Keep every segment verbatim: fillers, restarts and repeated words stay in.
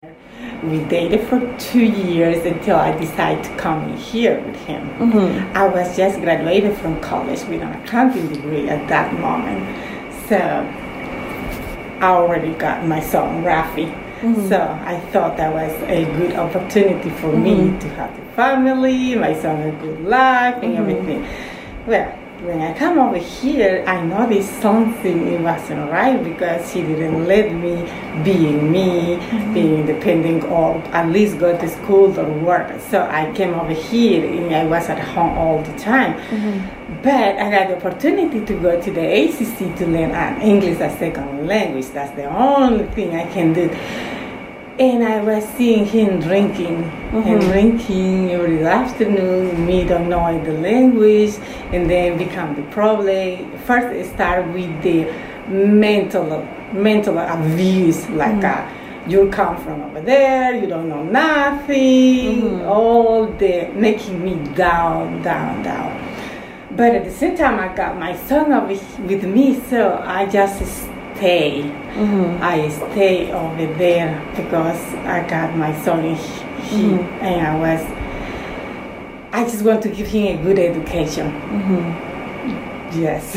We dated for two years until I decided to come in here with him. Mm-hmm. I was just graduated from college with an accounting degree at that moment. So I already got my son, Rafi. Mm-hmm. So I thought that was a good opportunity for mm-hmm. me to have a family, my son a good life, and mm-hmm. everything. Well, when I come over here, I noticed something it wasn't right because he didn't let me being me, mm-hmm. being independent, or at least go to school or work. So I came over here and I was at home all the time. Mm-hmm. But I got the opportunity to go to the A C C to learn an English as second language. That's the only thing I can do. And I was seeing him drinking mm-hmm. and drinking every afternoon, me don't know the language, and then become the problem. First it started with the mental mental abuse, like mm-hmm. uh, you come from over there, you don't know nothing, mm-hmm. all the making me down, down, down. But at the same time, I got my son over with me, so I just stay. Mm-hmm. I stay over there because I got my son here, mm-hmm. and I was. I just want to give him a good education. Mm-hmm. Yes.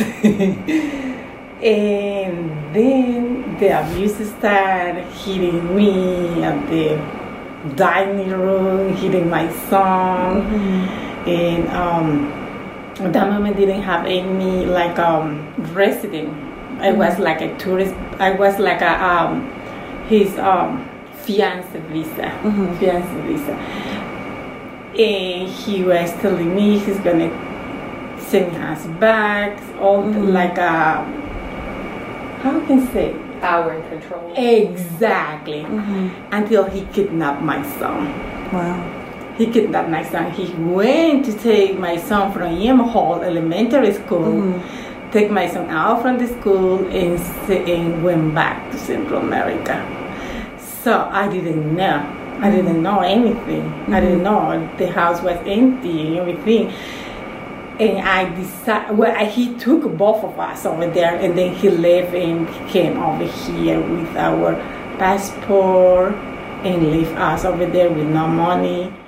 And then the abuse started hitting me at the dining room, hitting my son, mm-hmm. and um, at that moment didn't have any like um resident. I was mm-hmm. like a tourist. I was like a um, his um, fiance visa, mm-hmm. fiance visa, and he was telling me he's gonna send us back. All mm-hmm. like a how can I say power and control. Exactly. Mm-hmm. Until he kidnapped my son. Wow. He kidnapped my son. He went to take my son from Yem Hall Elementary School. Mm-hmm. Take my son out from the school and, and went back to Central America. So I didn't know. I didn't know anything. Mm-hmm. I didn't know the house was empty and everything. And I decided, well, he took both of us over there, and then he left and came over here with our passport and left us over there with no money.